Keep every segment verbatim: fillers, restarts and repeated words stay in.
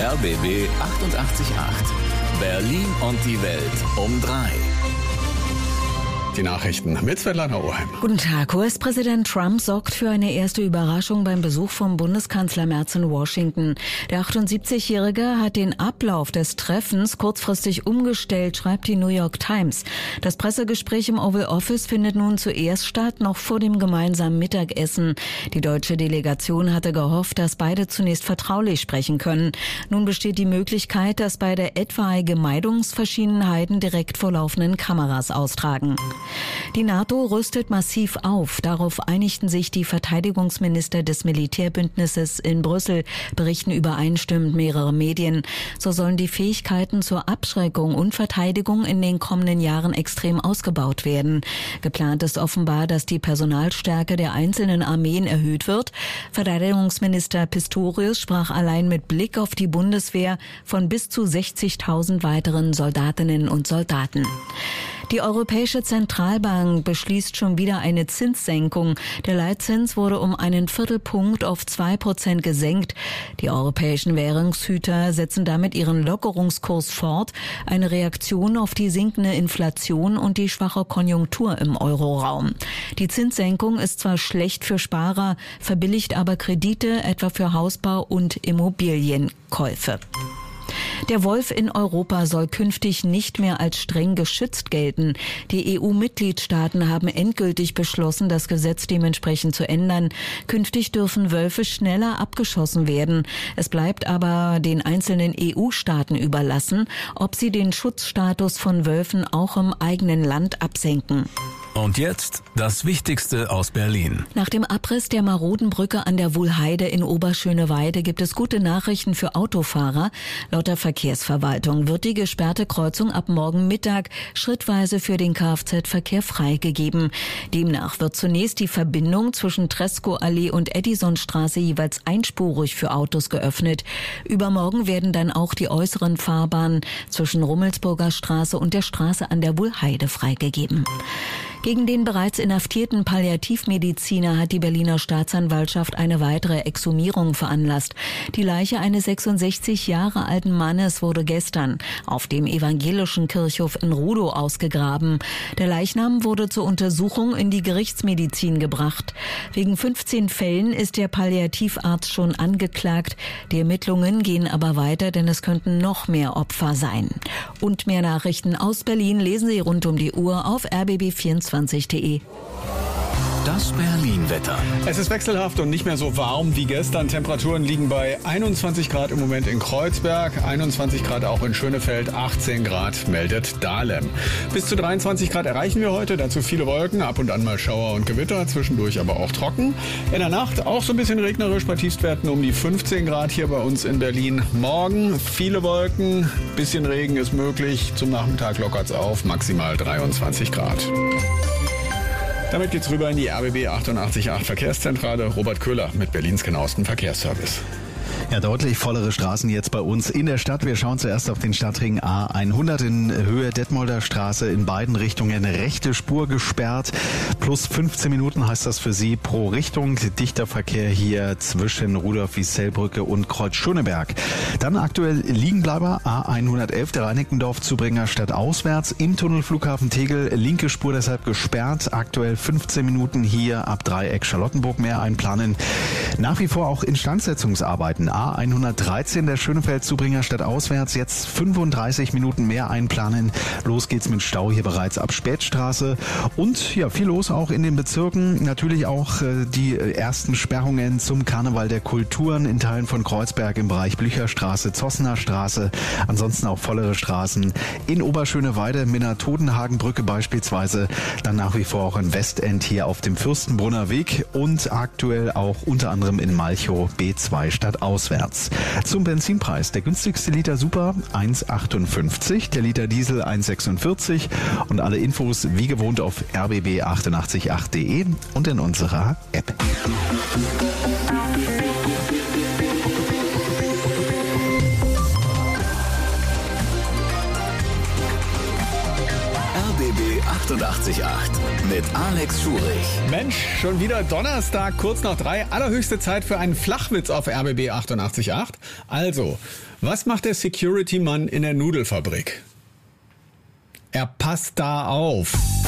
R B B achtundachtzig Komma acht. Berlin und die Welt um drei. Die Nachrichten mit Svetlana Oheim. Guten Tag. U S-Präsident Trump sorgt für eine erste Überraschung beim Besuch vom Bundeskanzler Merz in Washington. Der achtundsiebzigjährige hat den Ablauf des Treffens kurzfristig umgestellt, schreibt die New York Times. Das Pressegespräch im Oval Office findet nun zuerst statt, noch vor dem gemeinsamen Mittagessen. Die deutsche Delegation hatte gehofft, dass beide zunächst vertraulich sprechen können. Nun besteht die Möglichkeit, dass beide etwaige Meinungsverschiedenheiten direkt vor laufenden Kameras austragen. Die NATO rüstet massiv auf. Darauf einigten sich die Verteidigungsminister des Militärbündnisses in Brüssel, berichten übereinstimmend mehrere Medien. So sollen die Fähigkeiten zur Abschreckung und Verteidigung in den kommenden Jahren extrem ausgebaut werden. Geplant ist offenbar, dass die Personalstärke der einzelnen Armeen erhöht wird. Verteidigungsminister Pistorius sprach allein mit Blick auf die Bundeswehr von bis zu sechzigtausend weiteren Soldatinnen und Soldaten. Die Europäische Zentralbank beschließt schon wieder eine Zinssenkung. Der Leitzins wurde um einen Viertelpunkt auf zwei Prozent gesenkt. Die europäischen Währungshüter setzen damit ihren Lockerungskurs fort, eine Reaktion auf die sinkende Inflation und die schwache Konjunktur im Euroraum. Die Zinssenkung ist zwar schlecht für Sparer, verbilligt aber Kredite, etwa für Hausbau und Immobilienkäufe. Der Wolf in Europa soll künftig nicht mehr als streng geschützt gelten. Die E U-Mitgliedstaaten haben endgültig beschlossen, das Gesetz dementsprechend zu ändern. Künftig dürfen Wölfe schneller abgeschossen werden. Es bleibt aber den einzelnen E U-Staaten überlassen, ob sie den Schutzstatus von Wölfen auch im eigenen Land absenken. Und jetzt das Wichtigste aus Berlin. Nach dem Abriss der maroden Brücke an der Wuhlheide in Oberschöneweide gibt es gute Nachrichten für Autofahrer. Laut der Verkehrsverwaltung wird die gesperrte Kreuzung ab morgen Mittag schrittweise für den Kfz-Verkehr freigegeben. Demnach wird zunächst die Verbindung zwischen Tresco-Allee und Edisonstraße jeweils einspurig für Autos geöffnet. Übermorgen werden dann auch die äußeren Fahrbahnen zwischen Rummelsburger Straße und der Straße an der Wuhlheide freigegeben. Gegen den bereits inhaftierten Palliativmediziner hat die Berliner Staatsanwaltschaft eine weitere Exhumierung veranlasst. Die Leiche eines sechsundsechzig Jahre alten Mannes wurde gestern auf dem evangelischen Kirchhof in Rudow ausgegraben. Der Leichnam wurde zur Untersuchung in die Gerichtsmedizin gebracht. Wegen fünfzehn Fällen ist der Palliativarzt schon angeklagt. Die Ermittlungen gehen aber weiter, denn es könnten noch mehr Opfer sein. Und mehr Nachrichten aus Berlin lesen Sie rund um die Uhr auf R B B vierundzwanzig punkt de. Das Berlin-Wetter. Es ist wechselhaft und nicht mehr so warm wie gestern. Temperaturen liegen bei einundzwanzig Grad im Moment in Kreuzberg, einundzwanzig Grad auch in Schönefeld, achtzehn Grad meldet Dahlem. Bis zu dreiundzwanzig Grad erreichen wir heute, dazu viele Wolken, ab und an mal Schauer und Gewitter, zwischendurch aber auch trocken. In der Nacht auch so ein bisschen regnerisch, bei Tiefstwerten um die fünfzehn Grad hier bei uns in Berlin. Morgen viele Wolken, bisschen Regen ist möglich, zum Nachmittag lockert's auf, maximal dreiundzwanzig Grad. Damit geht's rüber in die R B B achtundachtzig Komma acht Verkehrszentrale. Robert Köhler mit Berlins genauestem Verkehrsservice. Ja, deutlich vollere Straßen jetzt bei uns in der Stadt. Wir schauen zuerst auf den Stadtring A hundert in Höhe Detmolder Straße, in beiden Richtungen rechte Spur gesperrt. Plus fünfzehn Minuten heißt das für Sie pro Richtung. Dichter Verkehr hier zwischen Rudolf-Wiesel-Brücke und Kreuz-Schöneberg. Dann aktuell Liegenbleiber A hundertelf, der Reinickendorf-Zubringer stadtauswärts. Im Tunnel Flughafen Tegel, linke Spur deshalb gesperrt. Aktuell fünfzehn Minuten hier ab Dreieck Charlottenburg mehr einplanen. Nach wie vor auch Instandsetzungsarbeiten. A hundertdreizehn, der Schönefeld-Zubringer stadtauswärts, jetzt fünfunddreißig Minuten mehr einplanen. Los geht's mit Stau hier bereits ab Spätstraße. Und ja, viel los auch in den Bezirken. Natürlich auch äh, die ersten Sperrungen zum Karneval der Kulturen in Teilen von Kreuzberg im Bereich Blücherstraße, Zossener Straße. Ansonsten auch vollere Straßen in Oberschöneweide, Minna-Todenhagen-Brücke beispielsweise. Dann nach wie vor auch in Westend hier auf dem Fürstenbrunner Weg und aktuell auch unter anderem in Malchow B zwei stadtauswärts. Zum Benzinpreis. Der günstigste Liter Super eins Komma achtundfünfzig, der Liter Diesel eins Komma sechsundvierzig und alle Infos wie gewohnt auf r b b achtundachtzig Komma acht punkt de und in unserer App. R B B achtundachtzig achtundachtzig Komma acht mit Alex Schurich. Mensch, schon wieder Donnerstag, kurz nach drei. Allerhöchste Zeit für einen Flachwitz auf R B B achtundachtzig Komma acht. Also, was macht der Security-Mann in der Nudelfabrik? Er passt da auf.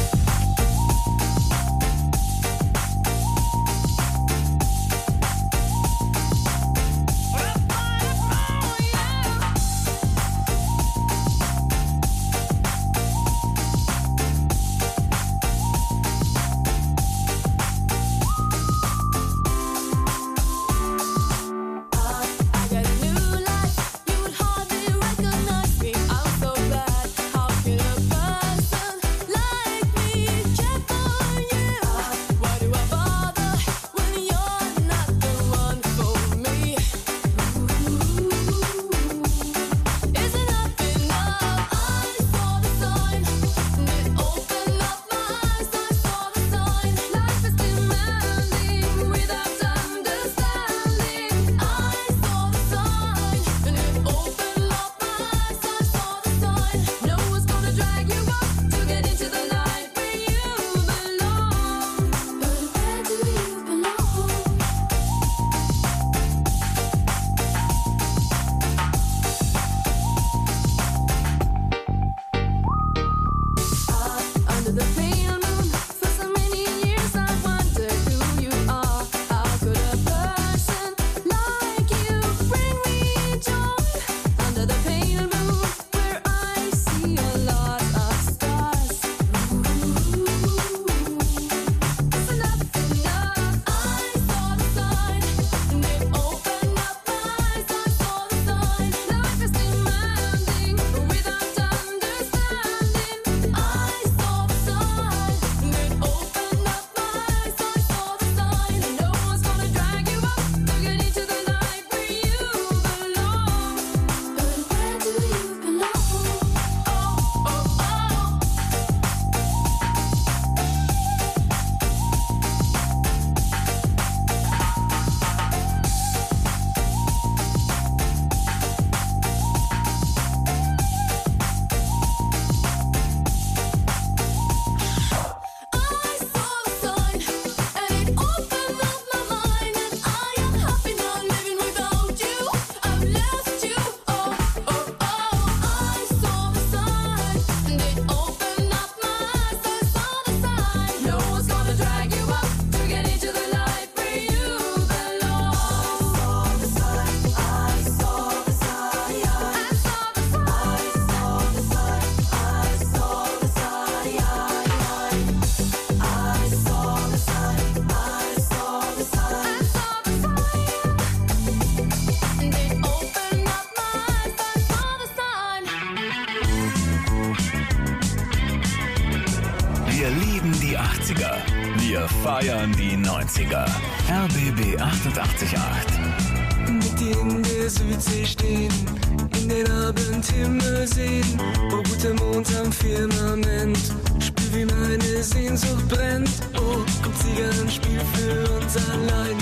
Wir lieben die achtziger. Wir feiern die neunziger. R B B achtundachtzig Komma acht. Mit dir in der Südsee stehen, in den Abendhimmel sehen. Oh, guter Mond am Firmament, spür wie meine Sehnsucht brennt. Oh, kommt Zigarren, Spiel für uns allein.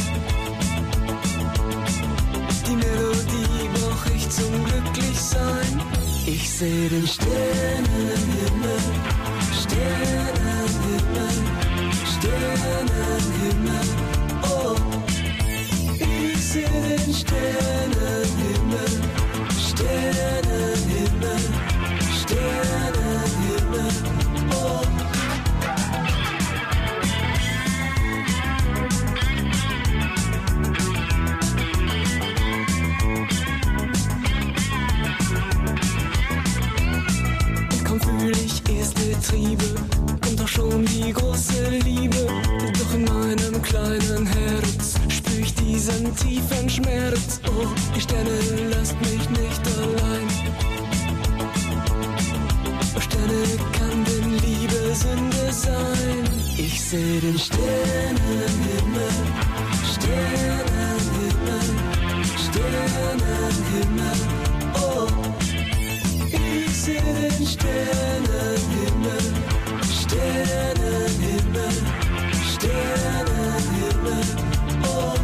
Die Melodie brauch ich zum Glücklichsein. Ich seh den Sternenhimmel, Sternenhimmel, Sternenhimmel. Oh, ich seh den Sternenhimmel, Sternenhimmel, Sternenhimmel. Oh. Kaum fühl ich erste Triebe, kommt doch schon die große Liebe. Doch in meinem kleinen Herz spür ich diesen tiefen Schmerz. Oh, die Sterne lasst mich nicht allein. Oh, Sterne, kann denn Liebe Sünde sein? Ich seh den Sternenhimmel, Sternenhimmel, Sternenhimmel. Oh, ich seh den Sternenhimmel, Sternenhimmel, Sternenhimmel. Oh.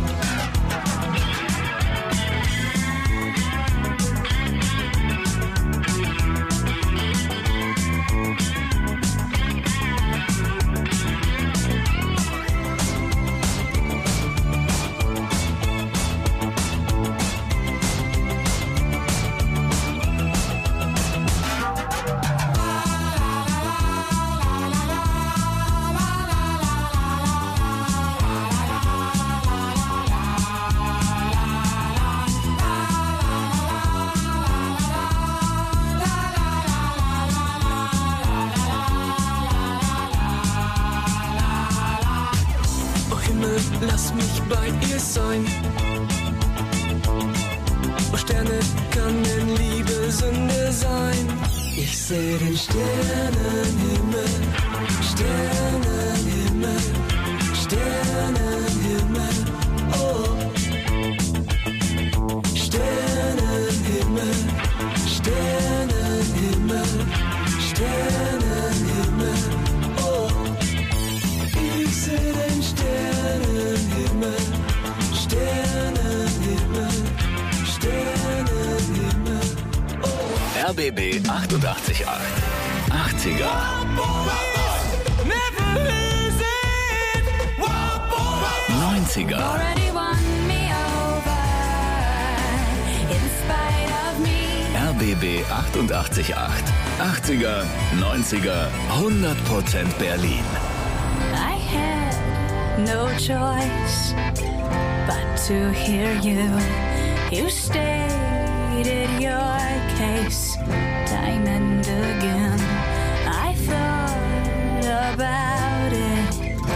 Sterne kann denn Liebe Sünde sein? Ich seh den Sternenhimmel, Sternenhimmel, Sternenhimmel, oh. Sternenhimmel, Sternenhimmel, Sternenhimmel, oh. Ich seh den Sternenhimmel, Sternenhimmel, Sternenhimmel, oh. R B B achtundachtzig Komma acht. achtziger. neunziger. R B B achtundachtzig Komma acht. achtziger, neunziger, hundert Prozent Berlin. I had no choice but to hear you. You stated your case time and again. I thought about it.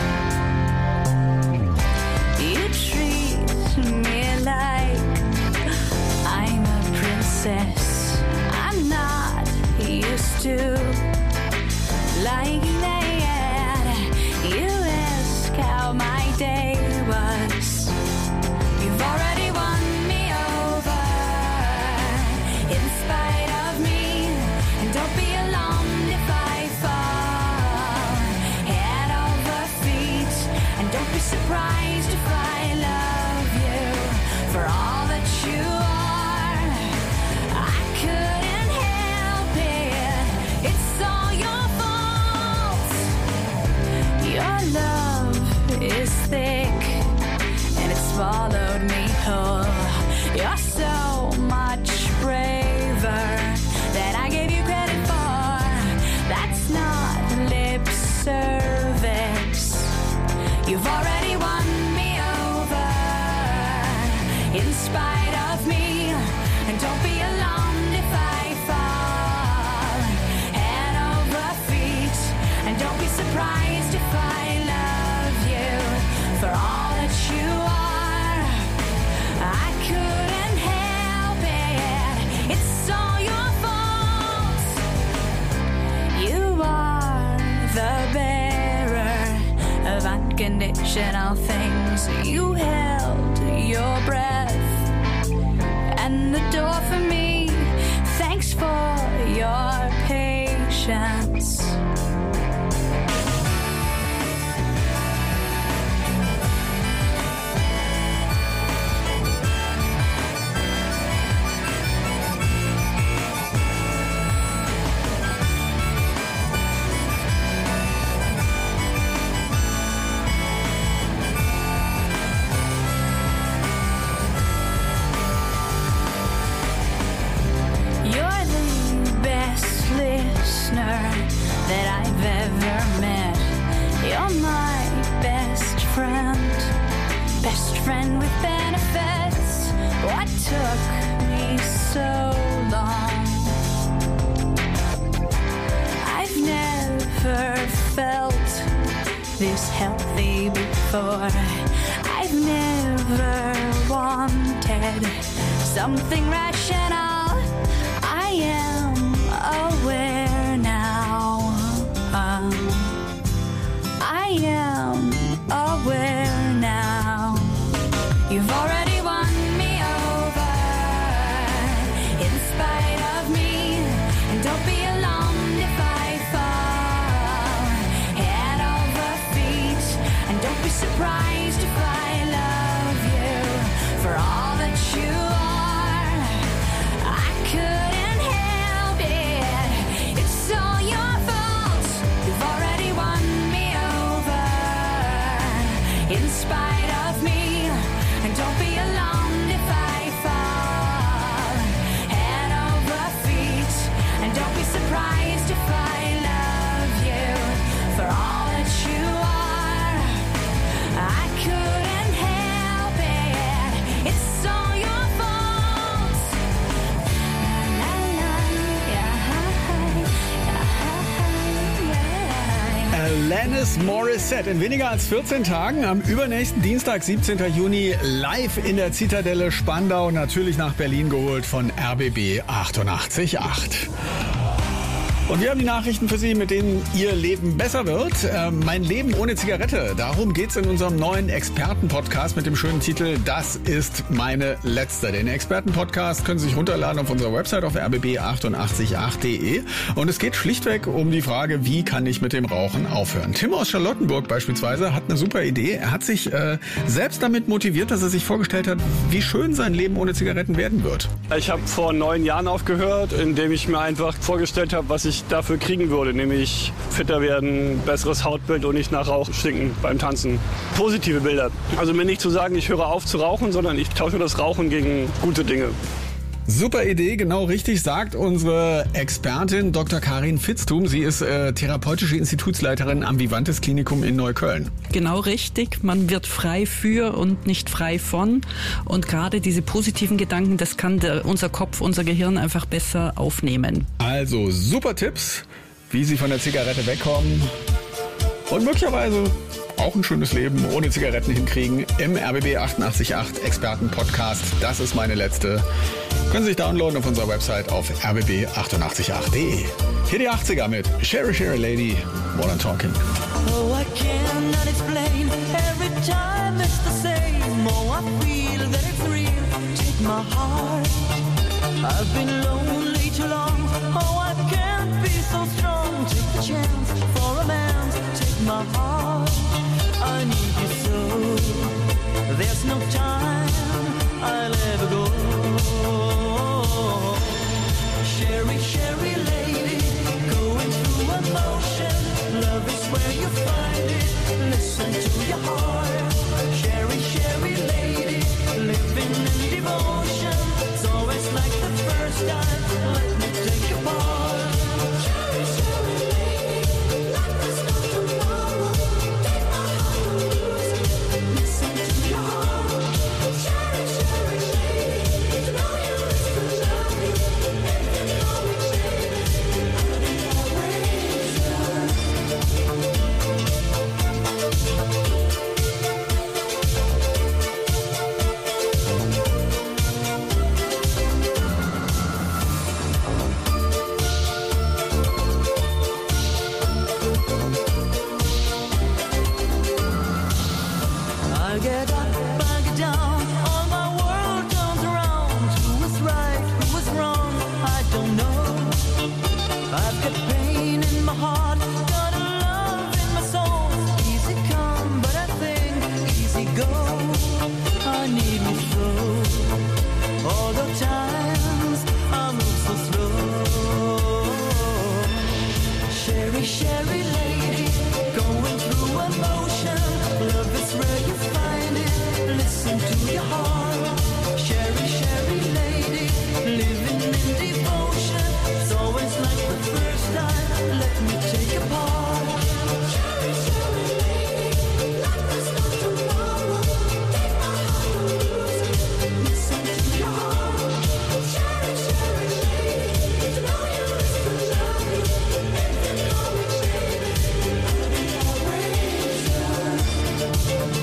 You treat me like I'm a princess. I'm not used to like that. You ask how my day was. You've already won me over in spite of me. And don't be alarmed if I fall head over feet. And don't be surprised if I love you for all that you are. I couldn't help it. It's all your fault. Your love is thick and it swallowed me whole. You're so much braver than I gave you credit for. That's not lip service. You've already won me over in spite of me. And don't be alarmed if I fall head over feet. And don't be surprised if I love you for all that you are. I couldn't help it. It's all your fault. You are the bearer of unconditional things. You held your breath and the door for me. Thanks for your patience. You're the best listener that I've ever met. You're my best friend, best friend with benefits. What took me so long? I've never felt this healthy before. I've never wanted something rational. I am aware now. Um, I am aware now. You've already won me over in spite of me. And don't be alarmed if I fall head over feet. And don't be surprised if I love you for all that you are. I couldn't help Alanis Morissette in weniger als vierzehn Tagen am übernächsten Dienstag, siebzehnten Juni, live in der Zitadelle Spandau, natürlich nach Berlin geholt von R B B achtundachtzig Komma acht. Und wir haben die Nachrichten für Sie, mit denen Ihr Leben besser wird. Äh, mein Leben ohne Zigarette. Darum geht's in unserem neuen Experten-Podcast mit dem schönen Titel Das ist meine letzte. Den Experten-Podcast können Sie sich runterladen auf unserer Website auf r b b achtundachtzig Komma acht punkt de. Und es geht schlichtweg um die Frage, wie kann ich mit dem Rauchen aufhören? Tim aus Charlottenburg beispielsweise hat eine super Idee. Er hat sich äh, selbst damit motiviert, dass er sich vorgestellt hat, wie schön sein Leben ohne Zigaretten werden wird. Ich habe vor neun Jahren aufgehört, indem ich mir einfach vorgestellt habe, was ich dafür kriegen würde, nämlich fitter werden, besseres Hautbild und nicht nach Rauch stinken beim Tanzen. Positive Bilder. Also mir nicht zu sagen, ich höre auf zu rauchen, sondern ich tausche das Rauchen gegen gute Dinge. Super Idee, genau richtig, sagt unsere Expertin Doktor Karin Fitztum. Sie ist äh, therapeutische Institutsleiterin am Vivantes Klinikum in Neukölln. Genau richtig, man wird frei für und nicht frei von. Und gerade diese positiven Gedanken, das kann der, unser Kopf, unser Gehirn einfach besser aufnehmen. Also super Tipps, wie Sie von der Zigarette wegkommen und möglicherweise auch ein schönes Leben ohne Zigaretten hinkriegen im R B B achtundachtzig Komma acht Experten-Podcast. Das ist meine letzte. Können Sie sich downloaden auf unserer Website auf r b b achtundachtzig Komma acht punkt de. Hier die achtziger mit Sherry Sherry Lady, What I'm Talking. Oh, I cannot explain. Every time it's the same. Oh, I feel that it's real. Take my heart. I've been lonely too long. Oh, I can't be so strong. Take the chance for a man. Take my heart. I need you so. There's no time I'll ever go. Sherry, Sherry lady, going through emotion. Love is where you find it. Listen to your heart. Sherry, Sherry lady, living in devotion. It's always like the first time. Let me take a part. Sherry, Sherry lady, like there's no tomorrow. Take my heart loose. Listen to your heart. Sherry, Sherry lady, to know you is to love me. If you know me, baby, I'll be always yours. I get up, I get down, all my world turns around. Who was right, who was wrong, I don't know. I've got pain in my heart, got a love in my soul. Easy come, but I think easy go. I need me so. All the times I move so slow. Sherry, Sherry lady, going through emotion. Love is where you find it. Listen to your heart. Sherry, Sherry lady, living in devotion. It's always like the first time. Let me take a part. Sherry, Sherry lady, like there's no tomorrow. Take my heart loose. Listen to your heart. Sherry, Sherry lady, to know you is to love me. If you know me, baby, I'll be always yours.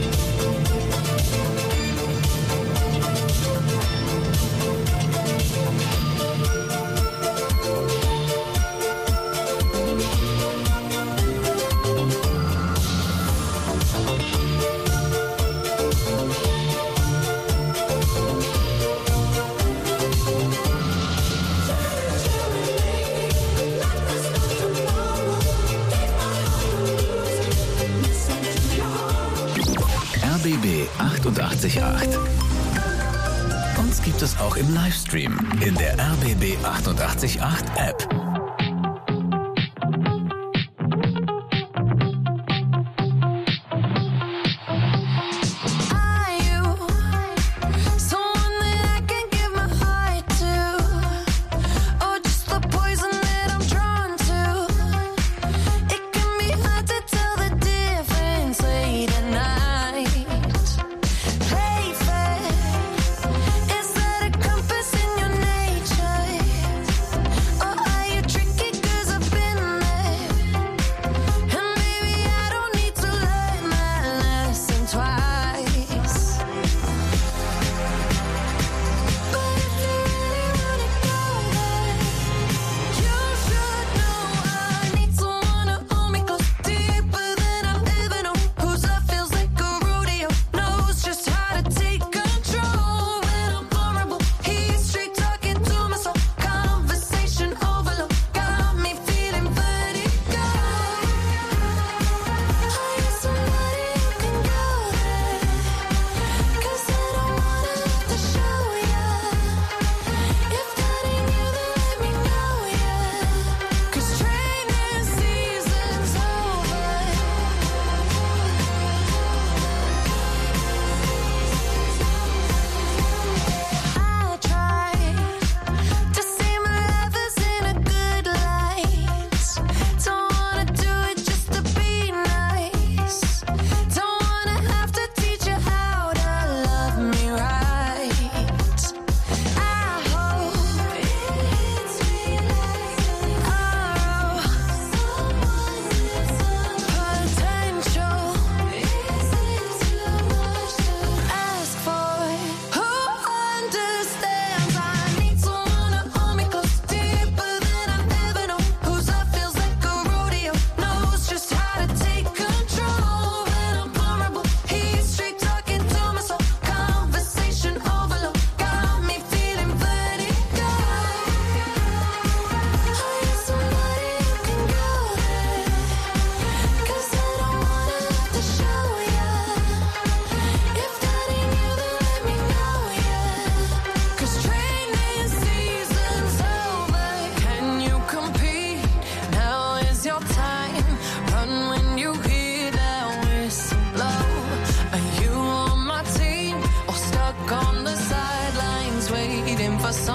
R B B achtundachtzig Komma acht. Uns gibt es auch im Livestream in der R B B achtundachtzig Komma acht App. Is that a compass in your nature? Or are you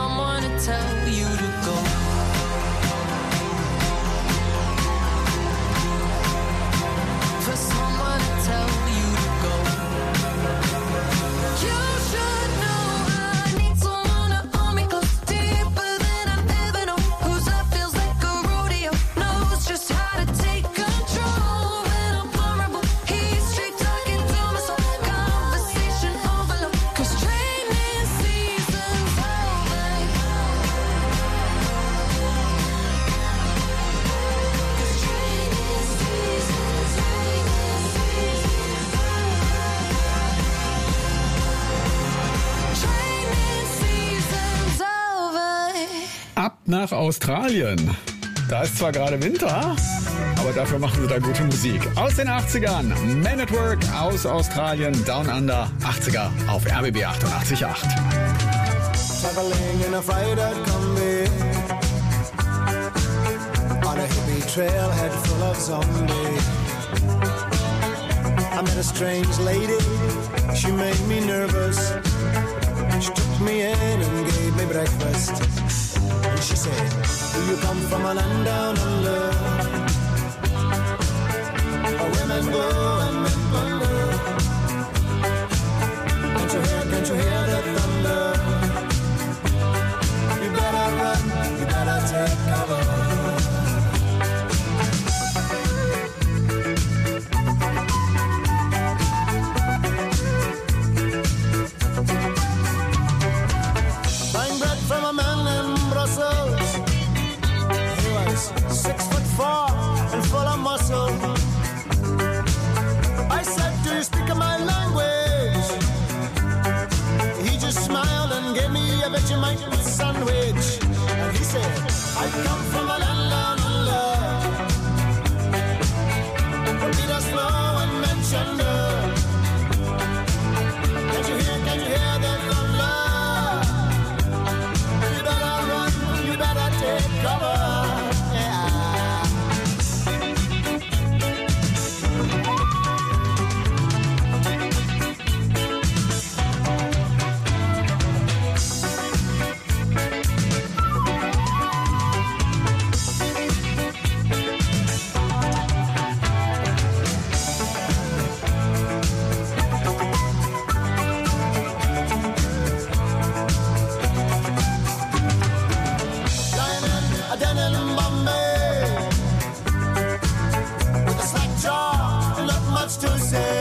someone to tell you to go. For someone to tell you to go. You should know I need someone to hold me close, deeper than I've ever known. Whose love feels like a rodeo, knows just how to take control. When I'm vulnerable, he's straight talking to my soul. Conversation overload, 'cause training season's over. 'Cause training season's, training season's, training season's over. Ab nach Australien. Da ist zwar gerade Winter, aber dafür machen sie da gute Musik. Aus den achtzigern, Man at Work aus Australien, Down Under, achtziger auf R B B achtundachtzig Komma acht. Traveling in a freighter combi on a hippie trailhead full of zombies. I met a strange lady, she made me nervous. She took me in and gave me breakfast. And she said, do you come from a land down under? Where women go and men wonder. Can't you hear, can't you hear the thunder? You better run, you better take cover. Buying bread from a man in Brussels. He was six foot four and full of muscle. I said, do you speak my language? He just smiled and gave me a Vegemite sandwich. And he said, I come from a land down under. Beat us slow and mention the. Can't you hear, can you hear the thunder? You better run, you better take cover. Yeah. Lying in a den in Bombay with a slack jaw and not much to say.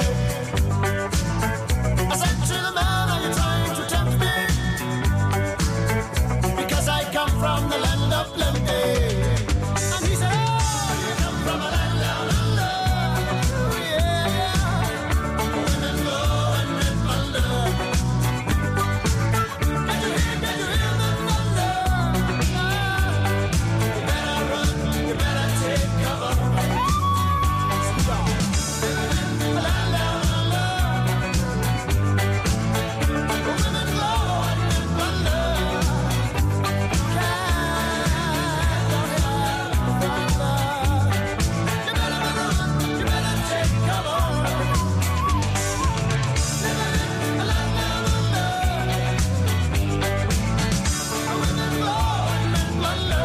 I said to the man, are you trying to tempt me? Because I come from the land of plenty. And he said, oh, you come from a land down under. Yeah, yeah. Women go and men wonder. Can you hear, can you hear the thunder? You better run, you better take cover. A land down under. Women go and men wonder. You better run, you better take cover. A land down under. Women go and men wonder.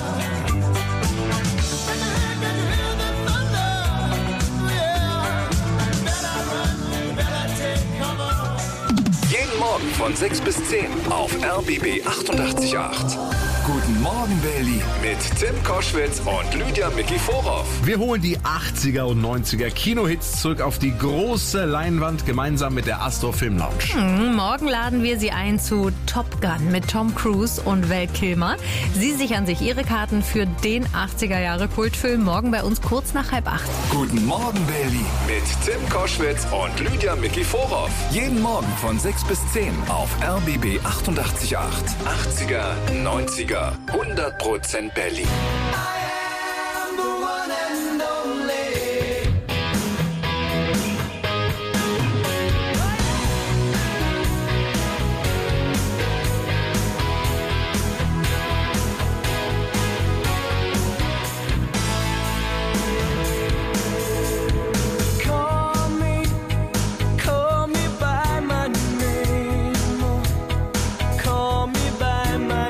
Can you hear, can you hear the thunder? Yeah. Better run, better take cover. Jeden Morgen von sechs bis zehn auf R B B achtundachtzig Komma acht. Guten Morgen, Berlin, mit Tim Koschwitz und Lydia Micky Vorhoff. Wir holen die achtziger und neunziger Kinohits zurück auf die große Leinwand gemeinsam mit der Astor Film Lounge. Hm, morgen laden wir Sie ein zu Top Gun mit Tom Cruise und Val Kilmer. Sie sichern sich Ihre Karten für den achtziger Jahre Kultfilm morgen bei uns kurz nach halb acht. Guten Morgen, Berlin, mit Tim Koschwitz und Lydia Micky Vorhoff. Jeden Morgen von sechs bis zehn auf R B B achtundachtzig Komma acht. achtziger, neunziger, hundert Prozent Berlin. Call me by my name, call me by my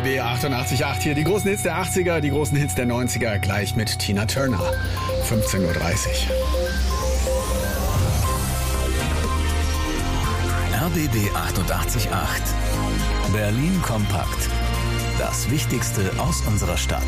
B achtundachtzig Komma acht hier. Die großen Hits der achtziger, die großen Hits der neunziger, gleich mit Tina Turner. fünfzehn Uhr dreißig. R B B achtundachtzig Komma acht. Berlin kompakt. Das Wichtigste aus unserer Stadt.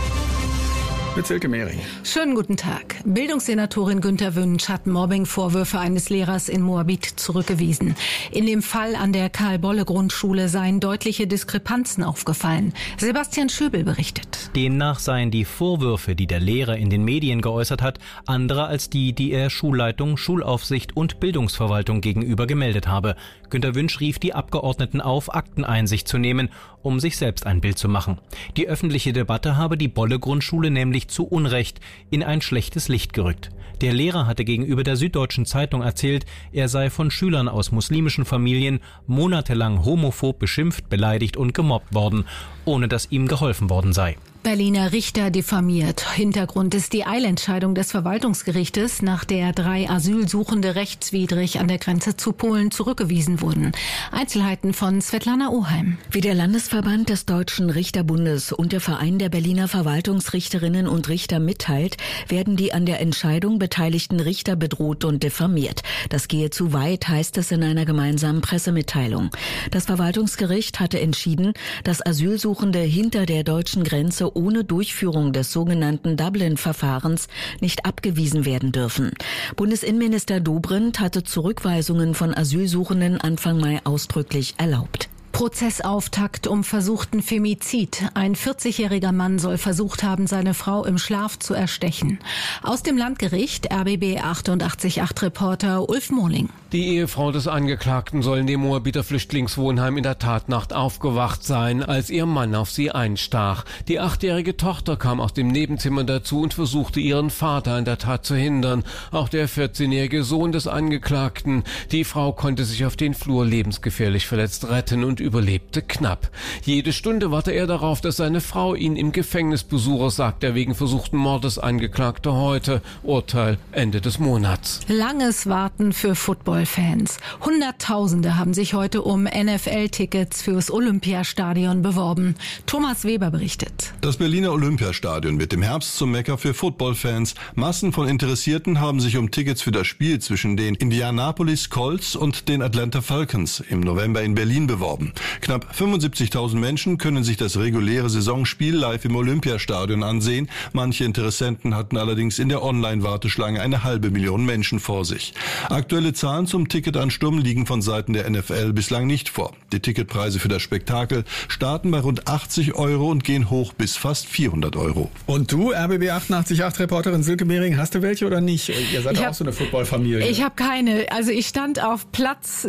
Mit Silke Mehring. Schönen guten Tag. Bildungssenatorin Günter Wünsch hat Mobbingvorwürfe eines Lehrers in Moabit zurückgewiesen. In dem Fall an der Karl-Bolle-Grundschule seien deutliche Diskrepanzen aufgefallen. Sebastian Schöbel berichtet. Demnach seien die Vorwürfe, die der Lehrer in den Medien geäußert hat, andere als die, die er Schulleitung, Schulaufsicht und Bildungsverwaltung gegenüber gemeldet habe. Günter Wünsch rief die Abgeordneten auf, Akteneinsicht zu nehmen, um sich selbst ein Bild zu machen. Die öffentliche Debatte habe die Bolle-Grundschule nämlich zu Unrecht in ein schlechtes Licht gerückt. Der Lehrer hatte gegenüber der Süddeutschen Zeitung erzählt, er sei von Schülern aus muslimischen Familien monatelang homophob beschimpft, beleidigt und gemobbt worden, ohne dass ihm geholfen worden sei. Berliner Richter diffamiert. Hintergrund ist die Eilentscheidung des Verwaltungsgerichtes, nach der drei Asylsuchende rechtswidrig an der Grenze zu Polen zurückgewiesen wurden. Einzelheiten von Svetlana Oheim. Wie der Landesverband des Deutschen Richterbundes und der Verein der Berliner Verwaltungsrichterinnen und Richter mitteilt, werden die an der Entscheidung beteiligten Richter bedroht und diffamiert. Das gehe zu weit, heißt es in einer gemeinsamen Pressemitteilung. Das Verwaltungsgericht hatte entschieden, dass Asylsuchende hinter der deutschen Grenze ohne Durchführung des sogenannten Dublin-Verfahrens nicht abgewiesen werden dürfen. Bundesinnenminister Dobrindt hatte Zurückweisungen von Asylsuchenden Anfang Mai ausdrücklich erlaubt. Prozessauftakt um versuchten Femizid. Ein vierzigjähriger Mann soll versucht haben, seine Frau im Schlaf zu erstechen. Aus dem Landgericht R B B achtundachtzig Komma acht Reporter Ulf Mohling. Die Ehefrau des Angeklagten soll in dem Moabiter Flüchtlingswohnheim in der Tatnacht aufgewacht sein, als ihr Mann auf sie einstach. Die achtjährige Tochter kam aus dem Nebenzimmer dazu und versuchte ihren Vater an der Tat zu hindern. Auch der vierzehnjährige Sohn des Angeklagten. Die Frau konnte sich auf den Flur lebensgefährlich verletzt retten und überlebte knapp. Jede Stunde warte er darauf, dass seine Frau ihn im Gefängnis besuche, sagt der wegen versuchten Mordes Angeklagte heute. Urteil Ende des Monats. Langes Warten für Footballfans. Hunderttausende haben sich heute um N F L-Tickets fürs Olympiastadion beworben. Thomas Weber berichtet. Das Berliner Olympiastadion wird im Herbst zum Mekka für Footballfans. Massen von Interessierten haben sich um Tickets für das Spiel zwischen den Indianapolis Colts und den Atlanta Falcons im November in Berlin beworben. Knapp fünfundsiebzigtausend Menschen können sich das reguläre Saisonspiel live im Olympiastadion ansehen. Manche Interessenten hatten allerdings in der Online-Warteschlange eine halbe Million Menschen vor sich. Aktuelle Zahlen zum Ticketansturm liegen von Seiten der N F L bislang nicht vor. Die Ticketpreise für das Spektakel starten bei rund achtzig Euro und gehen hoch bis fast vierhundert Euro. Und du, R B B achtundachtzig Komma acht Reporterin Silke Mehring, hast du welche oder nicht? Ihr seid Ich auch hab- so eine Footballfamilie. Ich habe keine. Also ich stand auf Platz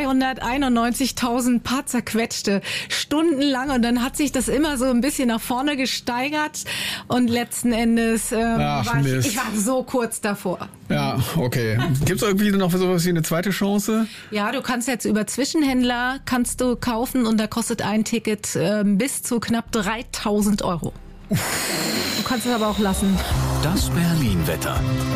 zweihunderteinundneunzigtausend paar zerquetschte stundenlang und dann hat sich das immer so ein bisschen nach vorne gesteigert und letzten Endes ähm, Ach, war ich, Mist. ich war so kurz davor. Ja, okay. Gibt es irgendwie noch sowas wie eine zweite Chance? Ja, du kannst jetzt über Zwischenhändler kannst du kaufen und da kostet ein Ticket ähm, bis zu knapp dreitausend Euro. Du kannst es aber auch lassen. Das Berlin-Wetter.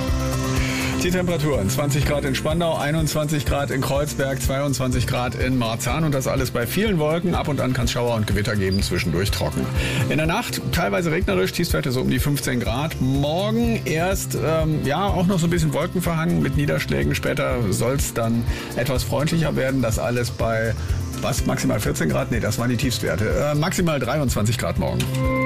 Die Temperaturen: zwanzig Grad in Spandau, einundzwanzig Grad in Kreuzberg, zweiundzwanzig Grad in Marzahn und das alles bei vielen Wolken. Ab und an kann es Schauer und Gewitter geben, zwischendurch trocken. In der Nacht teilweise regnerisch, Tiefstwerte so um die fünfzehn Grad. Morgen erst ähm, ja auch noch so ein bisschen wolkenverhangen mit Niederschlägen. Später soll es dann etwas freundlicher werden. Das alles bei was? Maximal vierzehn Grad? Nee, das waren die Tiefstwerte. Äh, maximal dreiundzwanzig Grad morgen.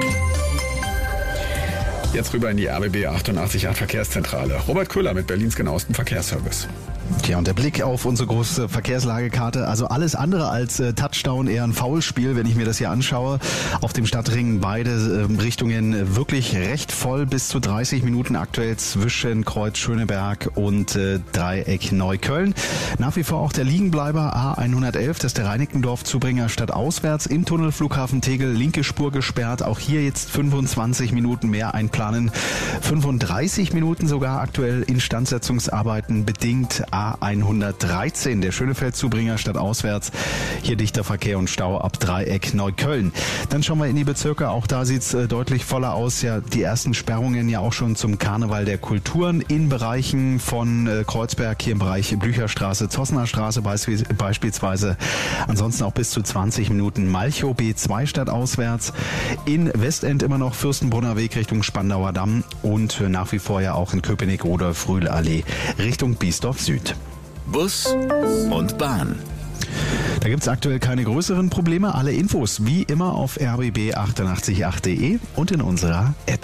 Jetzt rüber in die R B B achtundachtzig Komma acht Verkehrszentrale. Robert Köhler mit Berlins genauestem Verkehrsservice. Tja, und der Blick auf unsere große Verkehrslagekarte, also alles andere als äh, Touchdown, eher ein Foulspiel, wenn ich mir das hier anschaue. Auf dem Stadtring beide äh, Richtungen äh, wirklich recht voll, bis zu dreißig Minuten aktuell zwischen Kreuz Schöneberg und äh, Dreieck Neukölln. Nach wie vor auch der Liegenbleiber A hundertelf, das ist der Reinickendorf-Zubringer stadtauswärts im Tunnel Flughafen Tegel, linke Spur gesperrt. Auch hier jetzt fünfundzwanzig Minuten mehr einplanen. fünfunddreißig Minuten sogar aktuell Instandsetzungsarbeiten bedingt. A hundertdreizehn, der Schönefeldzubringer statt auswärts. Hier dichter Verkehr und Stau ab Dreieck Neukölln. Dann schauen wir in die Bezirke, auch da sieht's äh, deutlich voller aus. Ja, die ersten Sperrungen ja auch schon zum Karneval der Kulturen in Bereichen von äh, Kreuzberg, hier im Bereich Blücherstraße, Zossener Straße beisp- beispielsweise. Ansonsten auch bis zu zwanzig Minuten Malchow B zwei statt auswärts. In Westend immer noch Fürstenbrunner Weg Richtung Spandauer Damm und äh, nach wie vor ja auch in Köpenick-Rudolf-Frühlallee Richtung Biesdorf Süd. Bus und Bahn. Da gibt's aktuell keine größeren Probleme. Alle Infos wie immer auf r b b achtundachtzig punkt acht punkt de und in unserer App.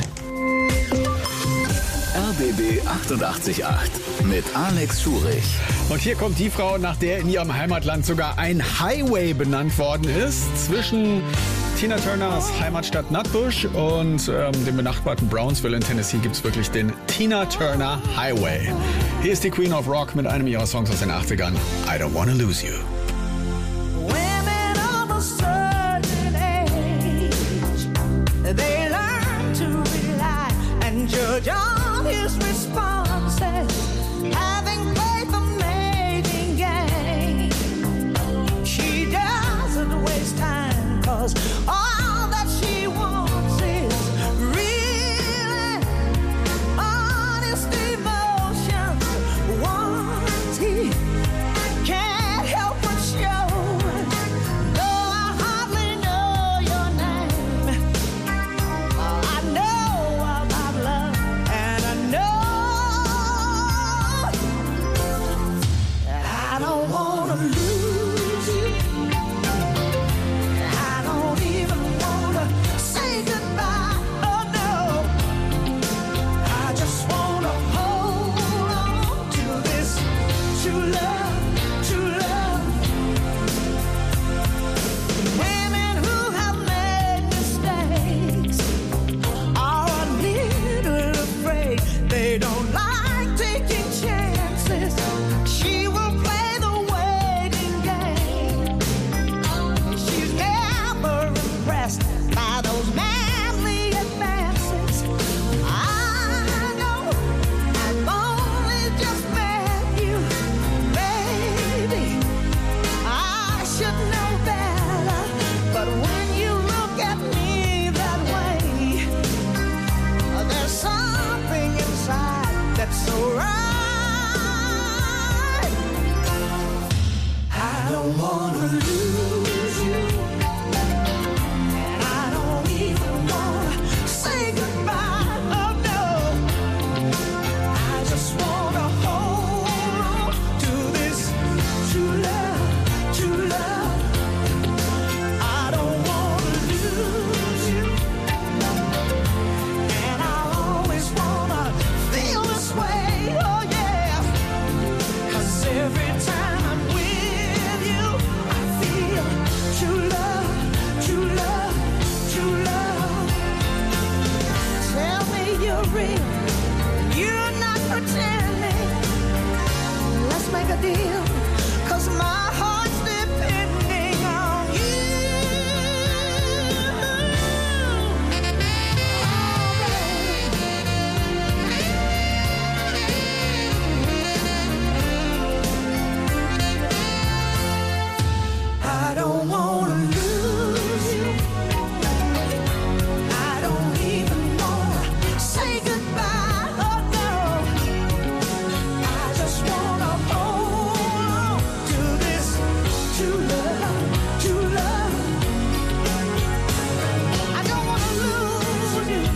R B B achtundachtzig Komma acht mit Alex Schurich. Und hier kommt die Frau, nach der in ihrem Heimatland sogar ein Highway benannt worden ist. Zwischen Tina Turners Heimatstadt Nutbush und ähm, dem benachbarten Brownsville in Tennessee gibt's wirklich den Tina Turner Highway. Hier ist die Queen of Rock mit einem ihrer Songs aus den achtzigern. I Don't Wanna Lose You. Women of a certain age, they learn to rely and judge on his responses, having faith in making gain. She doesn't waste time, 'cause all that she wants is really honest emotions. Once he can't help but show, though I hardly know your name. I know about love, and I know I don't wanna lose you. I don't even wanna say goodbye. Oh no, I just wanna hold on to this true love, true love. Women who have made mistakes are a little afraid. They don't like taking chances. She will play the waiting game. She's never impressed by those manly advances. I know I've only just met you, baby. I should know better, but when you look at me that way, there's something inside that's so right. I don't wanna lose you, and I don't even wanna say goodbye. Oh no, I just wanna hold on to this true love, true love. I don't wanna lose you, and I always wanna feel this way. Oh yeah, 'cause every time I'm with you, I feel true love, true love, true love. Tell me you're real, you're not pretending. Let's make a deal, 'cause my heart's depending on you. I don't wanna lose you. I don't even wanna say goodbye. Oh no, I just wanna hold on to this true love, true love. I don't wanna lose you,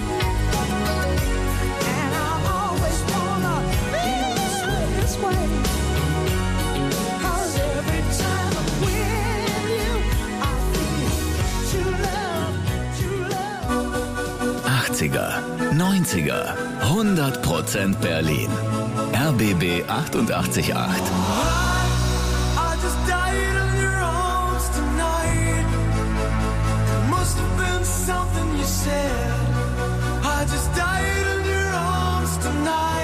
and I always wanna feel this way, this way. 'Cause every time I'm with you, I feel true love, true love. achtziger, neunziger, hundert Prozent Berlin. R B B achtundachtzig Komma acht. I just died in your arms tonight. It must have been something you said. I just died in your arms tonight.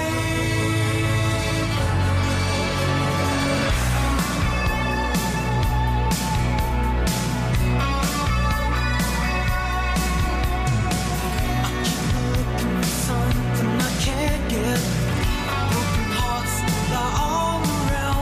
Looking for something I can't get. Broken hearts lie all around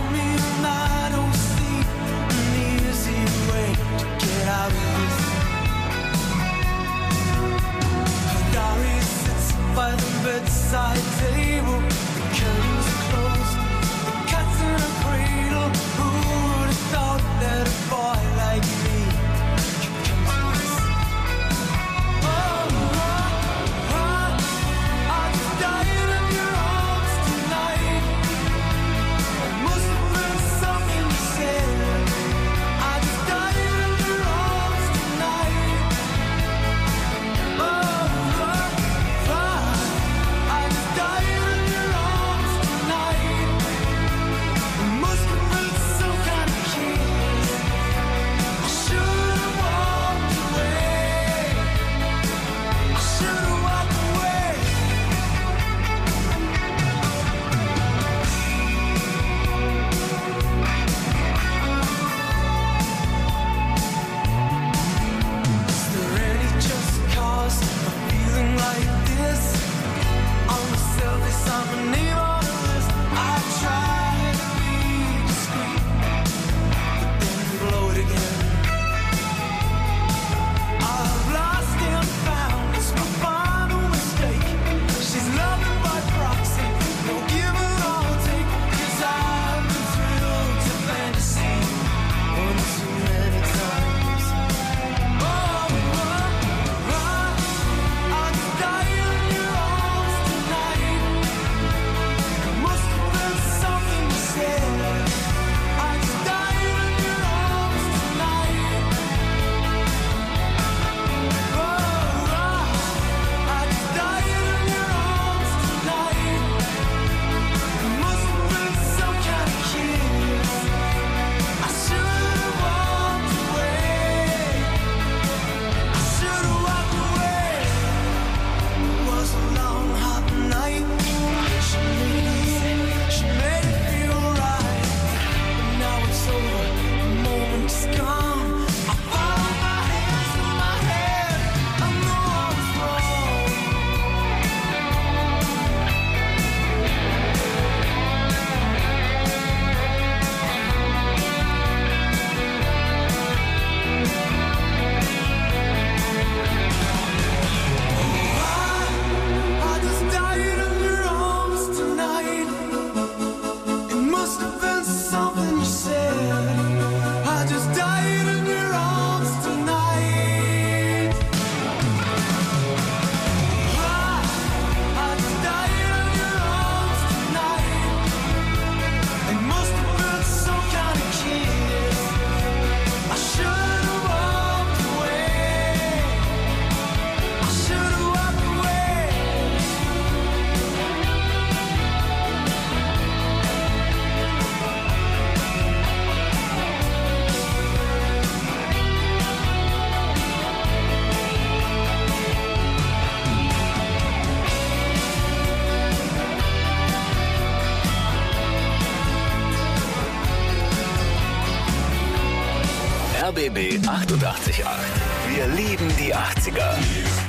B B achtundachtzig Komma acht. Wir lieben die achtziger.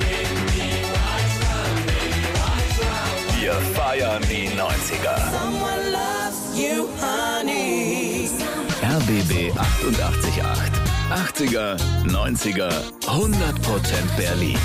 Wir feiern die neunziger. R B B achtundachtzig Komma acht. achtziger, neunziger, hundert Prozent Berlin.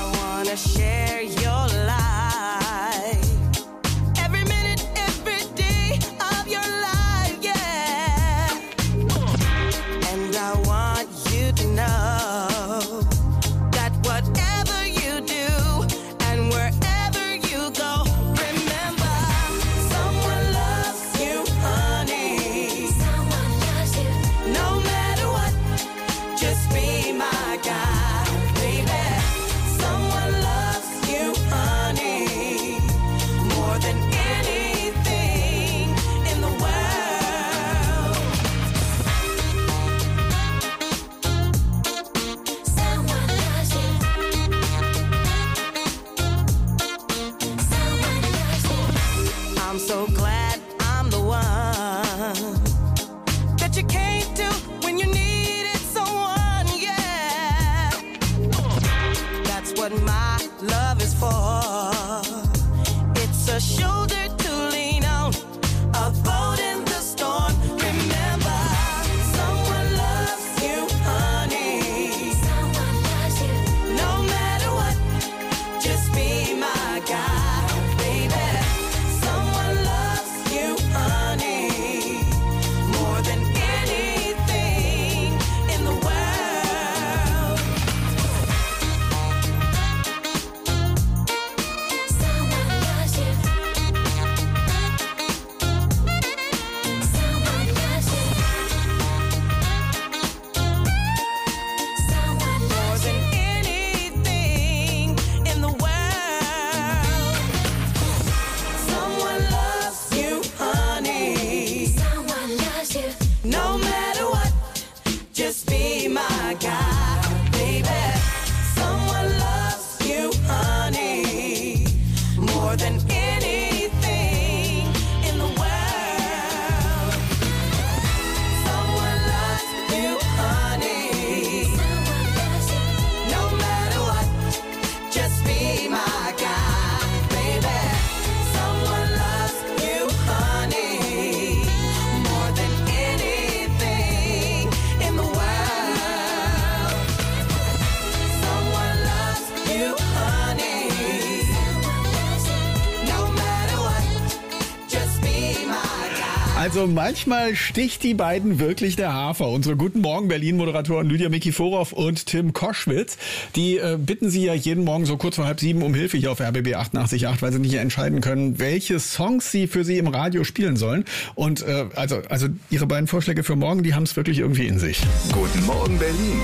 Also manchmal sticht die beiden wirklich der Hafer. Unsere Guten Morgen Berlin-Moderatoren Lydia Mikiforov und Tim Koschwitz, die äh, bitten Sie ja jeden Morgen so kurz vor halb sieben um Hilfe hier auf R B B achtundachtzig Komma acht, weil sie nicht entscheiden können, welche Songs sie für sie im Radio spielen sollen. Und äh, also, also Ihre beiden Vorschläge für morgen, die haben es wirklich irgendwie in sich. Guten Morgen Berlin.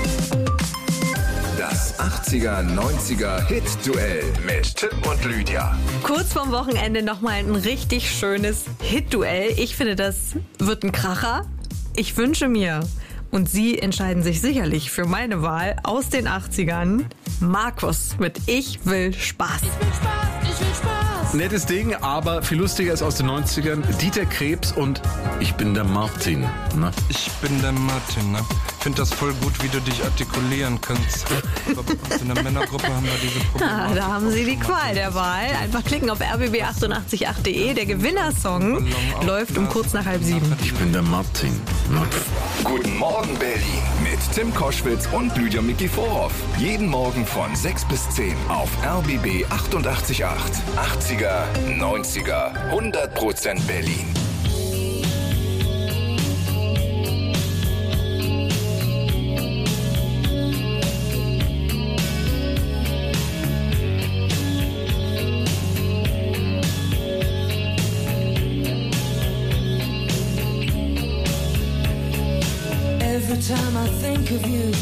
Das achtziger, neunziger Hit-Duell mit Tim und Lydia. Kurz vorm Wochenende nochmal ein richtig schönes Hit-Duell. Ich finde, das wird ein Kracher. Ich wünsche mir, und Sie entscheiden sich sicherlich für meine Wahl aus den achtzigern, Markus mit Ich will Spaß. Ich will Spaß, ich will Spaß. Nettes Ding, aber viel lustiger ist aus den neunzigern Dieter Krebs und Ich bin der Martin. Ne? Ich bin der Martin, ne? Ich finde das voll gut, wie du dich artikulieren kannst. Aber bei uns in der Männergruppe haben wir diese Probleme. Ah, da haben Sie die Qual der Wahl. Einfach klicken auf r b b achtundachtzig Komma acht punkt de. Der Gewinnersong läuft um kurz nach halb sieben. Ich bin der Martin. Ne? Guten Morgen Berlin mit Tim Koschwitz und Lydia Mikiforov. Jeden Morgen von sechs bis zehn auf R B B achtundachtzig Komma acht. achtziger, neunziger, hundert Prozent Berlin. Every time I think of you,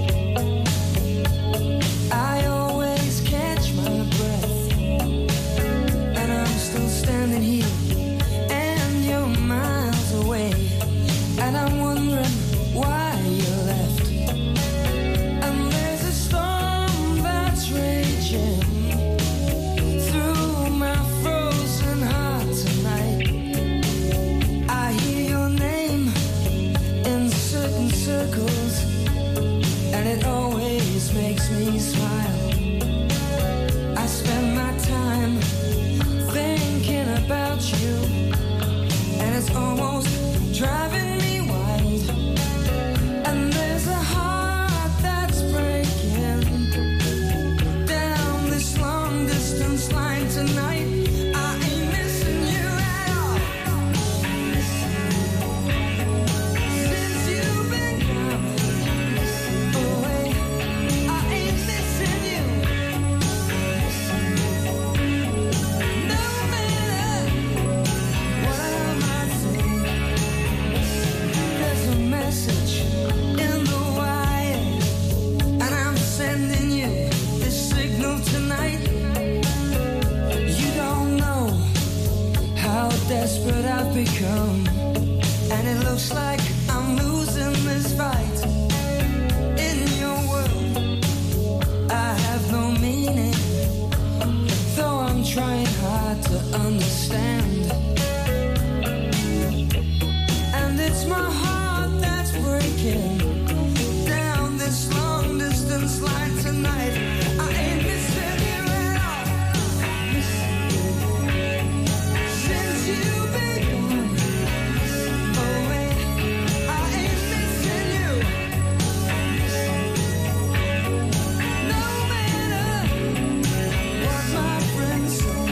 I always catch my breath, and I'm still standing here, and you're miles away, and I'm wondering why you left. And there's a storm that's raging through my frozen heart tonight. I hear your name in certain circles, come, and it looks like I'm losing this fight. In your world, I have no meaning, though I'm trying hard to understand. And it's my heart that's breaking down this long distance line tonight. I ain't missing you at all. Missing you. Since you've been gone away, I ain't missing you. No matter what my friends say.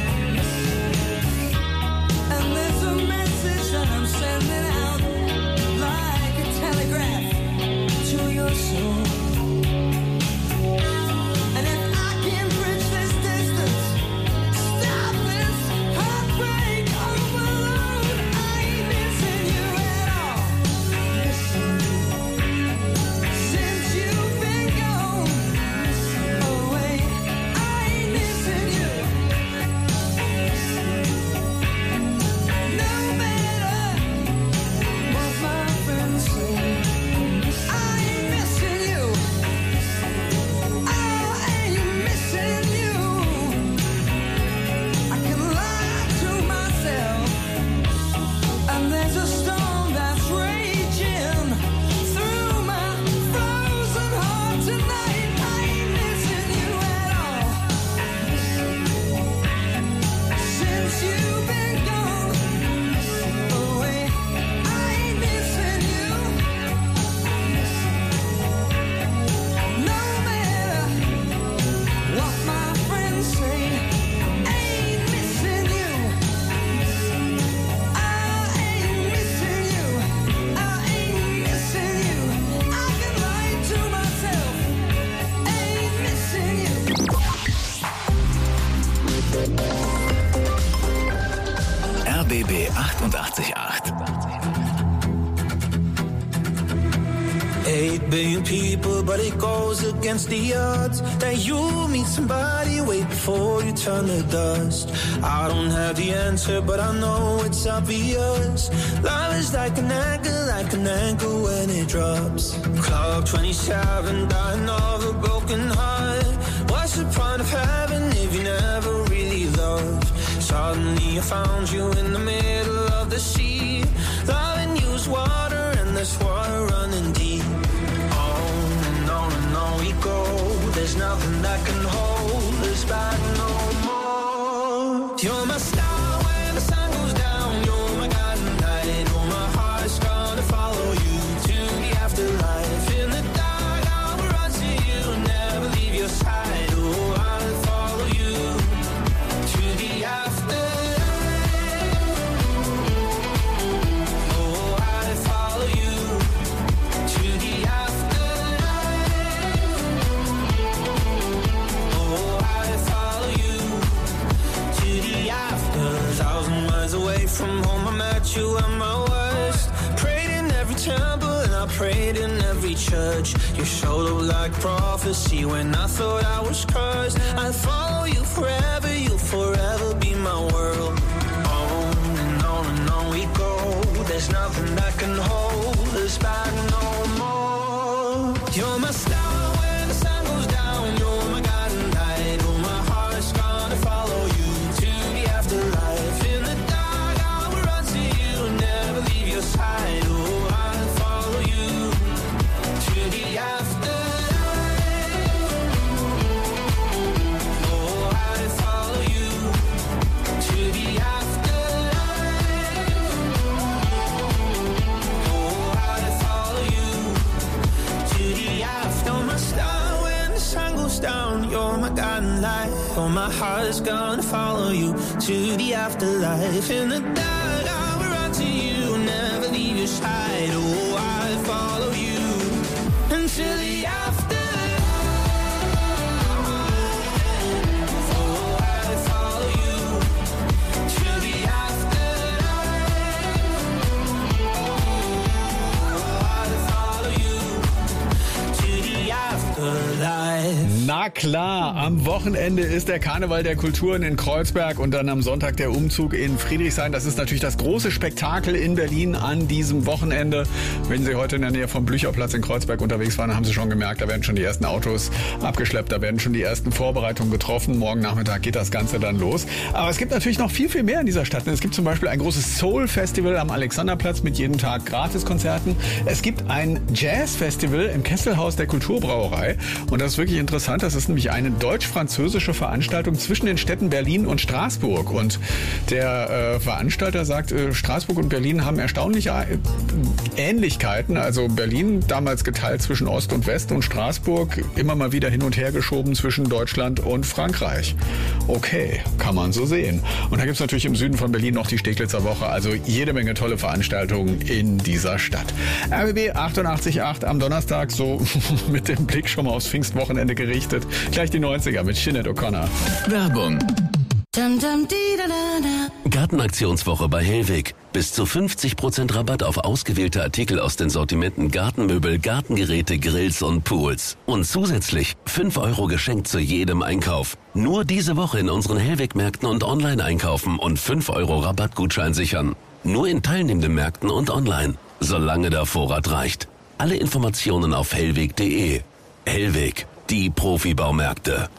And there's a message that I'm sending out like a telegraph to your soul. And if I can bridge this distance, stop this heartbreak overload, I ain't missing you at all. Missing you. Since you've been gone away, I ain't missing you. No matter what my friends say, I ain't missing you. I ain't missing you. I can lie to myself, and there's a storm that's raging through my frozen heart tonight. I ain't missing you at all. Since you've been gone away, I ain't missing you. No matter what my friends say, ain't missing you. I ain't missing you. I ain't missing you. I can lie to myself, ain't missing you. R B B achtundachtzig Komma acht. Eight billion people, but it goes against the odds that you meet somebody way before you turn to dust. I don't have the answer, but I know it's obvious. Love is like an anchor, like an anchor when it drops. Club twenty-seven, dying of a broken heart. What's the point of heaven if you never really loved? Suddenly I found you in the middle of the sea. Loving you is water, and there's water running deep. On and on and on we go. There's nothing that can hold us back no more. You're my star when the sun goes down. You're my guiding light. Oh, my heart's gonna follow you to the afterlife. In the dark, I'll run to you, never leave your side. Oh, I'll follow you to the afterlife. Oh, I'll follow you to the afterlife. Oh, I'll follow you to the after. Thousand miles away from home, I met you at my worst. Prayed in every temple and I prayed in every church. You showed up like prophecy when I thought I was cursed. I'll follow you forever, you'll forever be my world. On and on and on we go. There's nothing that can hold us back no more. You're my star when the sun goes down. You're my guiding light. Oh, my heart's gonna follow you to the afterlife. In the dark, I'll run to you, never leave your side. Oh, I'll follow you to the afterlife. Oh, I'll follow you to the afterlife. Oh, I'll follow you to the after. You're my star when the sun goes down. You're my guiding light. Oh, my heart's gonna follow you to the afterlife. In the dark, I'll run to you, never leave your side. Oh, I'll follow you until the afterlife. Oh, I'll follow you to the afterlife. Oh, I'll follow you to the afterlife. Na klar. klar, am Wochenende ist der Karneval der Kulturen in Kreuzberg und dann am Sonntag der Umzug in Friedrichshain. Das ist natürlich das große Spektakel in Berlin an diesem Wochenende. Wenn Sie heute in der Nähe vom Blücherplatz in Kreuzberg unterwegs waren, haben Sie schon gemerkt, da werden schon die ersten Autos abgeschleppt, da werden schon die ersten Vorbereitungen getroffen. Morgen Nachmittag geht das Ganze dann los. Aber es gibt natürlich noch viel, viel mehr in dieser Stadt. Es gibt zum Beispiel ein großes Soul-Festival am Alexanderplatz mit jeden Tag Gratiskonzerten. Es gibt ein Jazz-Festival im Kesselhaus der Kulturbrauerei. Und das ist wirklich interessant. Das ist nämlich eine deutsch-französische Veranstaltung zwischen den Städten Berlin und Straßburg. Und der äh, Veranstalter sagt, äh, Straßburg und Berlin haben erstaunliche äh, Ähnlichkeiten. Also Berlin damals geteilt zwischen Ost und West und Straßburg immer mal wieder hin und her geschoben zwischen Deutschland und Frankreich. Okay, kann man so sehen. Und da gibt es natürlich im Süden von Berlin noch die Steglitzer Woche. Also jede Menge tolle Veranstaltungen in dieser Stadt. R B B achtundachtzig Komma acht am Donnerstag, so mit dem Blick schon mal aufs Pfingstwochenende gerichtet. Gleich die neunziger mit Sinead O'Connor. Werbung. Gartenaktionswoche bei Hellweg. Bis zu fünfzig Prozent Rabatt auf ausgewählte Artikel aus den Sortimenten Gartenmöbel, Gartengeräte, Grills und Pools. Und zusätzlich fünf Euro geschenkt zu jedem Einkauf. Nur diese Woche in unseren Hellweg-Märkten und online einkaufen und fünf Euro Rabattgutschein sichern. Nur in teilnehmenden Märkten und online. Solange der Vorrat reicht. Alle Informationen auf hellweg punkt de. Hellweg, die Profibaumärkte.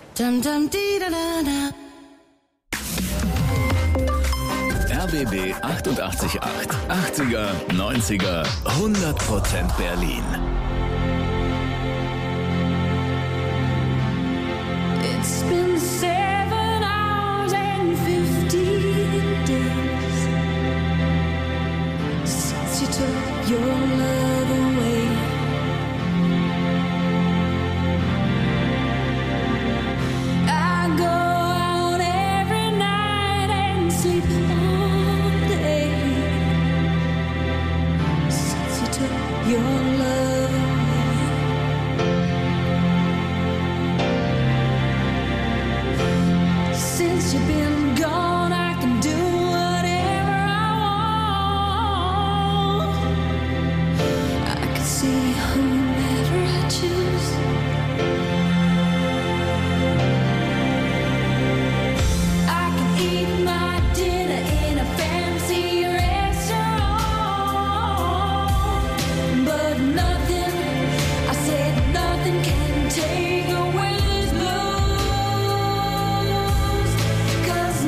R B B achtundachtzig Komma acht. achtziger, neunziger, hundert Prozent Berlin. It's been seven hours and fifteen days since you took your love away. I go out every night and sleep all day since you took your love away. Since you've been gone, I can do whatever I want. I can see whomever I choose. I can eat my dinner in a fancy restaurant, but nothing, I said nothing can take away these blues. 'Cause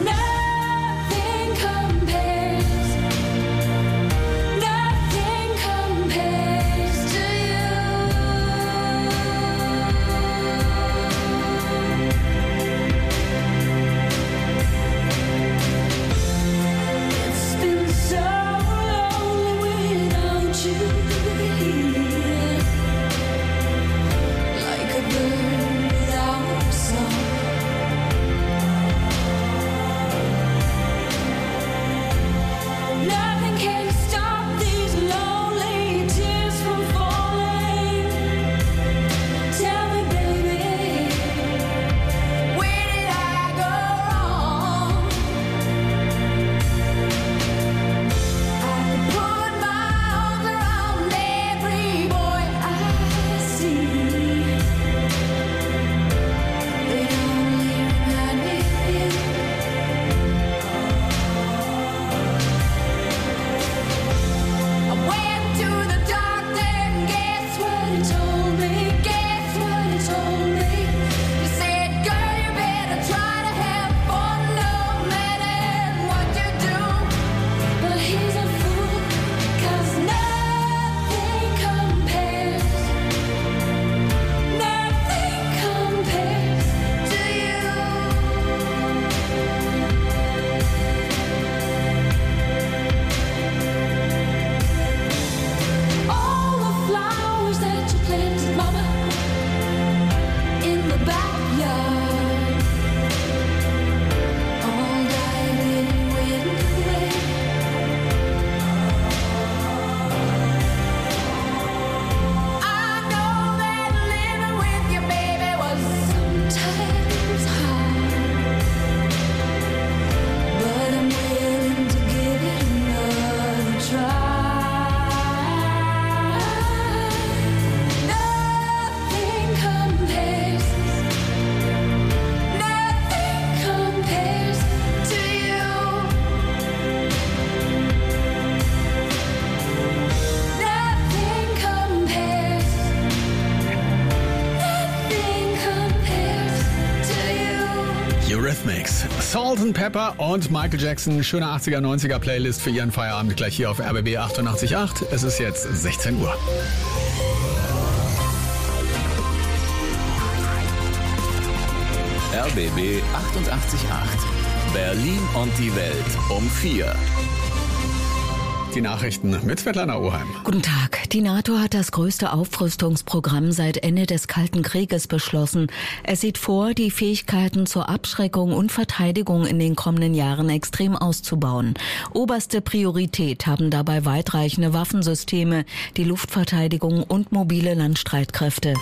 Eurythmics, Salt and Pepper und Michael Jackson. Schöne achtziger, neunziger Playlist für Ihren Feierabend gleich hier auf R B B achtundachtzig Komma acht. Es ist jetzt sechzehn Uhr. R B B achtundachtzig Komma acht. Berlin und die Welt um vier. Die Nachrichten mit Svetlana Oheim. Guten Tag. Die NATO hat das größte Aufrüstungsprogramm seit Ende des Kalten Krieges beschlossen. Es sieht vor, die Fähigkeiten zur Abschreckung und Verteidigung in den kommenden Jahren extrem auszubauen. Oberste Priorität haben dabei weitreichende Waffensysteme, die Luftverteidigung und mobile Landstreitkräfte.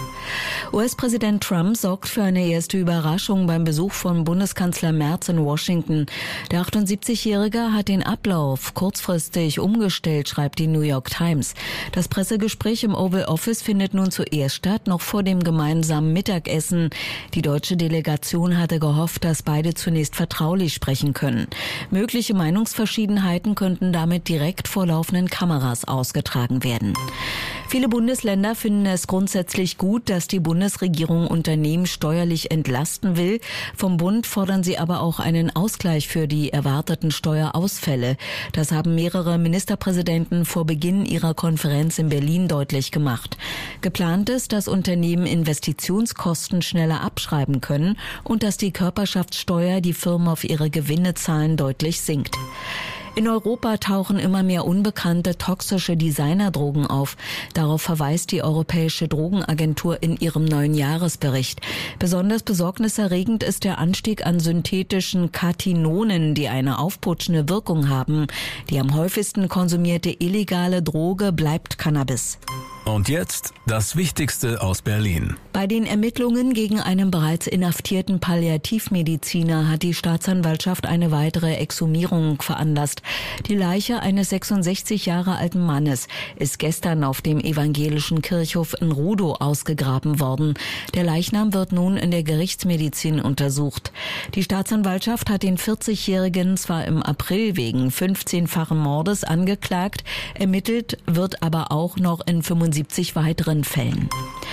U S-Präsident Trump sorgt für eine erste Überraschung beim Besuch von Bundeskanzler Merz in Washington. Der achtundsiebzigjährige hat den Ablauf kurzfristig umgestellt. Umgestellt, schreibt die New York Times. Das Pressegespräch im Oval Office findet nun zuerst statt, noch vor dem gemeinsamen Mittagessen. Die deutsche Delegation hatte gehofft, dass beide zunächst vertraulich sprechen können. Mögliche Meinungsverschiedenheiten könnten damit direkt vor laufenden Kameras ausgetragen werden. Viele Bundesländer finden es grundsätzlich gut, dass die Bundesregierung Unternehmen steuerlich entlasten will. Vom Bund fordern sie aber auch einen Ausgleich für die erwarteten Steuerausfälle. Das haben mehrere Ministerpräsidenten vor Beginn ihrer Konferenz in Berlin deutlich gemacht. Geplant ist, dass Unternehmen Investitionskosten schneller abschreiben können und dass die Körperschaftssteuer, die Firmen auf ihre Gewinne zahlen, deutlich sinkt. In Europa tauchen immer mehr unbekannte toxische Designerdrogen auf. Darauf verweist die Europäische Drogenagentur in ihrem neuen Jahresbericht. Besonders besorgniserregend ist der Anstieg an synthetischen Catinonen, die eine aufputschende Wirkung haben. Die am häufigsten konsumierte illegale Droge bleibt Cannabis. Und jetzt das Wichtigste aus Berlin. Bei den Ermittlungen gegen einen bereits inhaftierten Palliativmediziner hat die Staatsanwaltschaft eine weitere Exhumierung veranlasst. Die Leiche eines sechsundsechzig Jahre alten Mannes ist gestern auf dem evangelischen Kirchhof in Rudow ausgegraben worden. Der Leichnam wird nun in der Gerichtsmedizin untersucht. Die Staatsanwaltschaft hat den vierzigjährigen zwar im April wegen fünfzehnfachen Mordes angeklagt, ermittelt wird aber auch noch in fünfundsiebzig weiteren Fällen.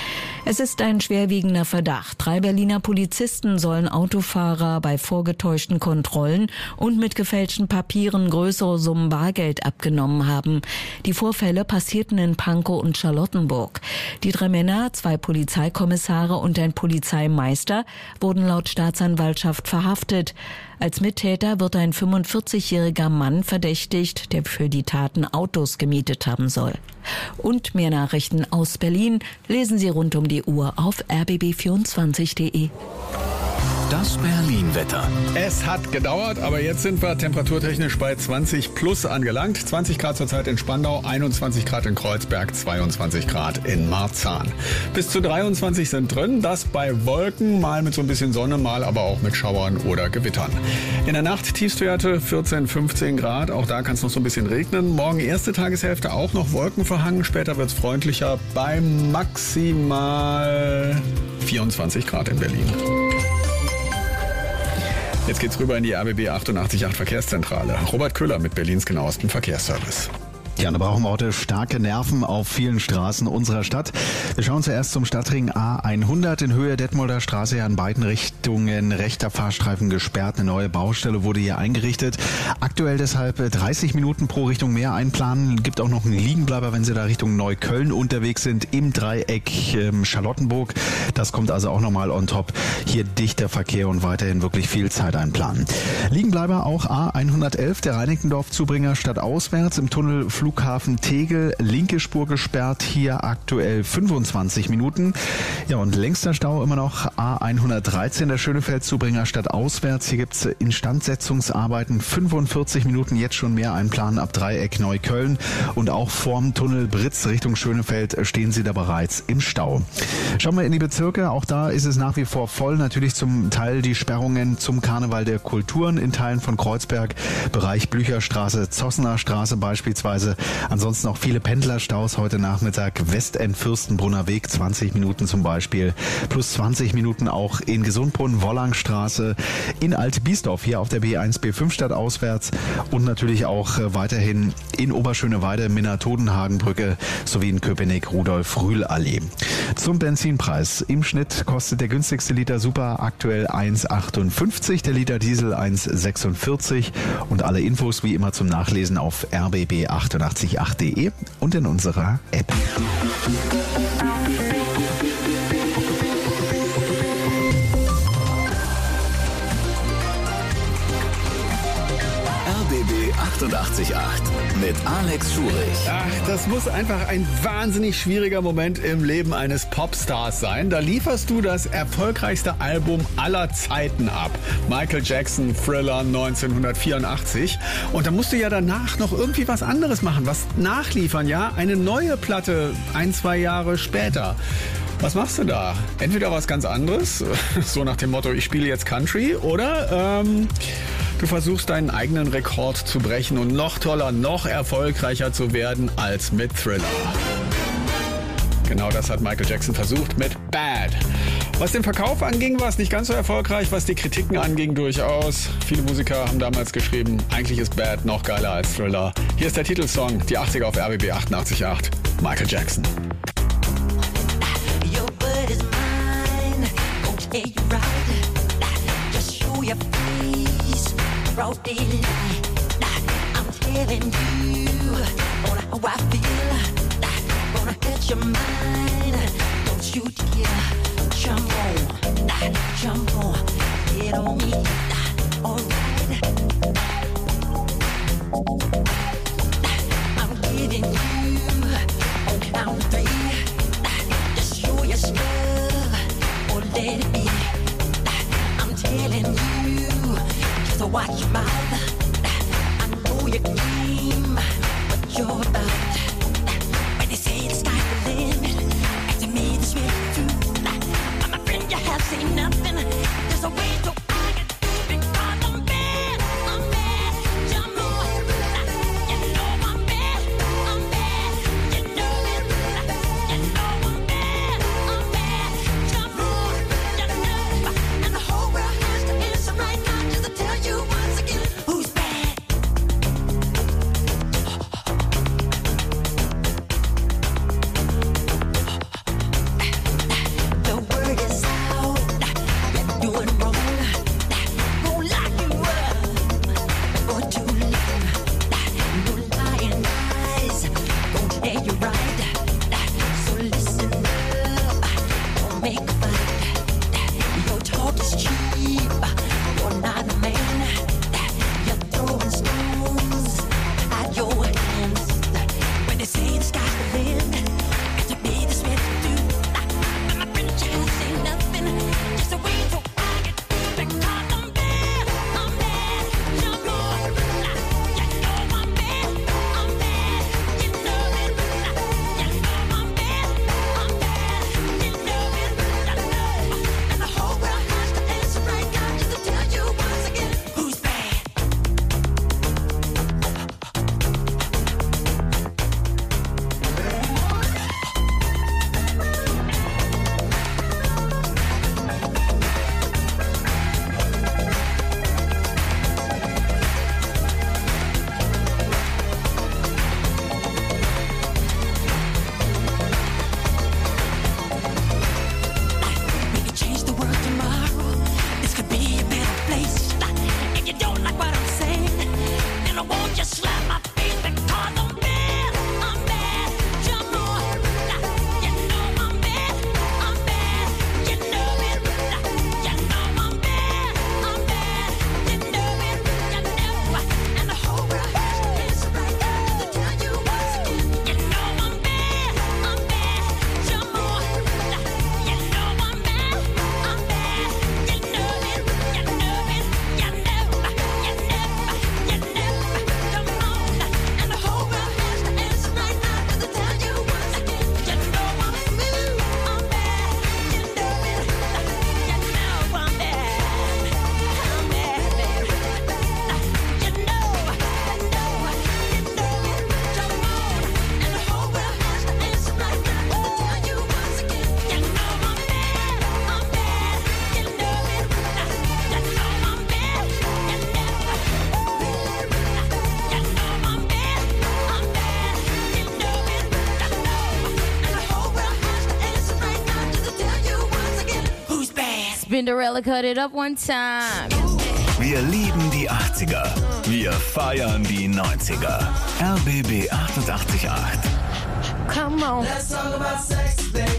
Es ist ein schwerwiegender Verdacht. Drei Berliner Polizisten sollen Autofahrer bei vorgetäuschten Kontrollen und mit gefälschten Papieren größere Summen Bargeld abgenommen haben. Die Vorfälle passierten in Pankow und Charlottenburg. Die drei Männer, zwei Polizeikommissare und ein Polizeimeister, wurden laut Staatsanwaltschaft verhaftet. Als Mittäter wird ein fünfundvierzigjähriger Mann verdächtigt, der für die Taten Autos gemietet haben soll. Und mehr Nachrichten aus Berlin lesen Sie rund um die Uhr auf r b b vierundzwanzig punkt d e. Das Berlin-Wetter. Es hat gedauert, aber jetzt sind wir temperaturtechnisch bei zwanzig plus angelangt. zwanzig Grad zurzeit in Spandau, einundzwanzig Grad in Kreuzberg, zweiundzwanzig Grad in Marzahn. Bis zu dreiundzwanzig sind drin, das bei Wolken, mal mit so ein bisschen Sonne, mal aber auch mit Schauern oder Gewittern. In der Nacht Tiefstwerte vierzehn, fünfzehn Grad, auch da kann es noch so ein bisschen regnen. Morgen erste Tageshälfte auch noch wolkenverhangen, später wird es freundlicher bei maximal vierundzwanzig Grad in Berlin. Jetzt geht's rüber in die R B B achtundachtzig Komma acht Verkehrszentrale. Robert Köhler mit Berlins genauestem Verkehrsservice. Ja, da brauchen wir heute starke Nerven auf vielen Straßen unserer Stadt. Wir schauen zuerst zum Stadtring A hundert in Höhe Detmolder Straße, ja in beiden Richtungen rechter Fahrstreifen gesperrt. Eine neue Baustelle wurde hier eingerichtet. Aktuell deshalb dreißig Minuten pro Richtung mehr einplanen. Gibt auch noch einen Liegenbleiber, wenn Sie da Richtung Neukölln unterwegs sind, im Dreieck ähm, Charlottenburg. Das kommt also auch nochmal on top. Hier dichter Verkehr und weiterhin wirklich viel Zeit einplanen. Liegenbleiber auch A hundertelf, der Reinickendorf-Zubringer stadtauswärts im Tunnel Flughafen Tegel, linke Spur gesperrt, hier aktuell fünfundzwanzig Minuten. Ja, und längster Stau immer noch A hundertdreizehn, der Schönefeld-Zubringer stadtauswärts. Hier gibt's Instandsetzungsarbeiten, fünfundvierzig Minuten, jetzt schon mehr einplanen ab Dreieck Neukölln. Und auch vorm Tunnel Britz Richtung Schönefeld stehen Sie da bereits im Stau. Schauen wir in die Bezirke, auch da ist es nach wie vor voll. Natürlich zum Teil die Sperrungen zum Karneval der Kulturen in Teilen von Kreuzberg, Bereich Blücherstraße, Zossener Straße beispielsweise. Ansonsten auch viele Pendlerstaus heute Nachmittag. Westend Fürstenbrunner Weg, zwanzig Minuten zum Beispiel. Plus zwanzig Minuten auch in Gesundbrunnen. Bonn-Wollangstraße in Alt-Biesdorf, hier auf der B eins B fünf stadtauswärts und natürlich auch äh, weiterhin in Oberschöneweide, Minna-Todenhagen-Brücke sowie in Köpenick, Rudolf-Rühl-Allee. Zum Benzinpreis. Im Schnitt kostet der günstigste Liter Super aktuell eins Komma achtundfünfzig, der Liter Diesel eins Komma sechsundvierzig und alle Infos wie immer zum Nachlesen auf r b b achtundachtzig acht punkt de und in unserer App. R B B achtundachtzig Komma acht mit Alex Schurich. Ach, das muss einfach ein wahnsinnig schwieriger Moment im Leben eines Popstars sein. Da lieferst du das erfolgreichste Album aller Zeiten ab. Michael Jackson, Thriller neunzehnhundertvierundachtzig. Und da musst du ja danach noch irgendwie was anderes machen, was nachliefern, ja? Eine neue Platte ein, zwei Jahre später. Was machst du da? Entweder was ganz anderes, so nach dem Motto, ich spiele jetzt Country, oder ähm, du versuchst deinen eigenen Rekord zu brechen und noch toller, noch erfolgreicher zu werden als mit Thriller. Genau das hat Michael Jackson versucht mit Bad. Was den Verkauf anging, war es nicht ganz so erfolgreich, was die Kritiken anging durchaus. Viele Musiker haben damals geschrieben, eigentlich ist Bad noch geiler als Thriller. Hier ist der Titelsong, die achtziger auf R B B achtundachtzig Komma acht, Michael Jackson. Yeah, you right. Just show your face, broad daylight. I'm telling you on how I feel. Gonna hit your mind. Don't you dare jump on, jump on, get on me. Alright. I'm giving you on count three. Just show your stuff or let it be. I'm telling you, just watch your mouth. I know your game, what you're about. When they say the sky's the limit, and to me this may be true. My friend, you have seen nothing. There's a way to argue because I'm bad. I'm bad. Jump on. You know I'm bad. I'm bad. You know it. You know I'm bad. I'm bad. Jump on. You know. And the whole world has to answer right now just to tell you once again who's bad. The word is out. Spinderella, cut it up one time. Wir lieben die achtziger. Wir feiern die neunziger. R B B achtundachtzig Komma acht. Come on. Let's talk about sex, baby.